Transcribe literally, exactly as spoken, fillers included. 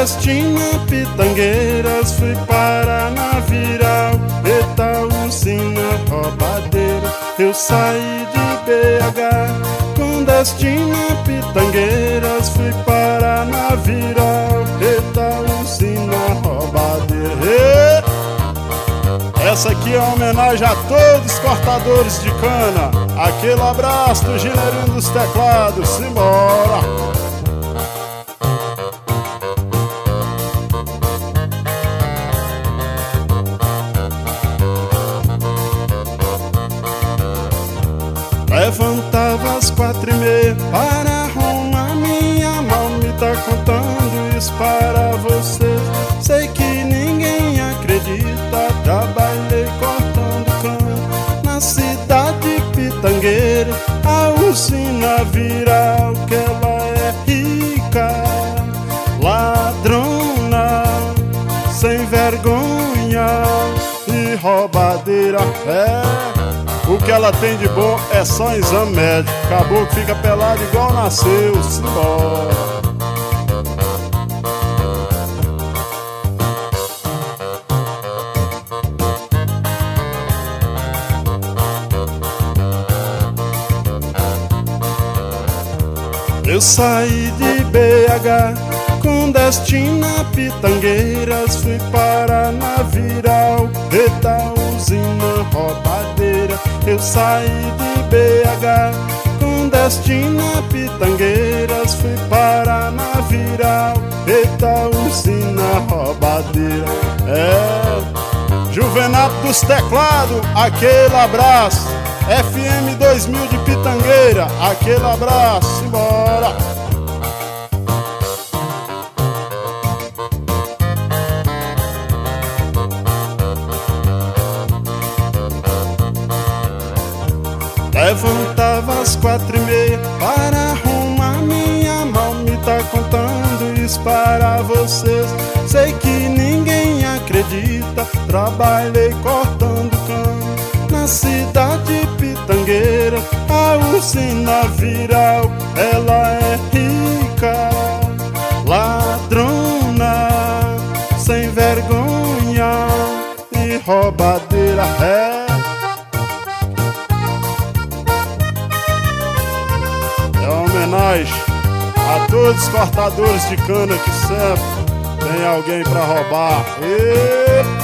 destino a Pitangueiras, fui parar na Viral, Itaúzina, roubadeira. Eu saí de B H com destino a Pitangueiras, fui parar na Viral, Itaúzina, roubadeira. Essa aqui é uma homenagem a todos os cortadores de cana. Aquele abraço do Gineirinho dos Teclados. Simbora! Levantava às quatro e meia para arrumar minha marmita, contando isso para você. Sei que ninguém acredita, trabalhei cortando cana na cidade de Pitangueira, a usina Viral, que ela é rica, ladrona, sem vergonha e roubadeira. É, o que ela tem de bom é só exame médico. Acabou que fica pelado igual nasceu. Simbora! Eu saí de B H com destino a Pitangueiras, fui parar na Viral, Itaúzina, roubadeira. Eu saí de B H com destino a Pitangueiras, fui parar na Viral, Itaúzina, roubadeira. É, Juvenato dos Teclados, aquele abraço. F M dois mil de Pitangueira, aquele abraço, simbora! Levantava às quatro e meia para arrumar minha marmita, contando isso para vocês. Sei que ninguém acredita, trabalhei cortando cana na cidade de Pitangueira, a usina Viral, ela é rica, ladrona, sem vergonha e roubadeira. É, é uma homenagem a todos os cortadores de cana que sempre tem alguém pra roubar. E...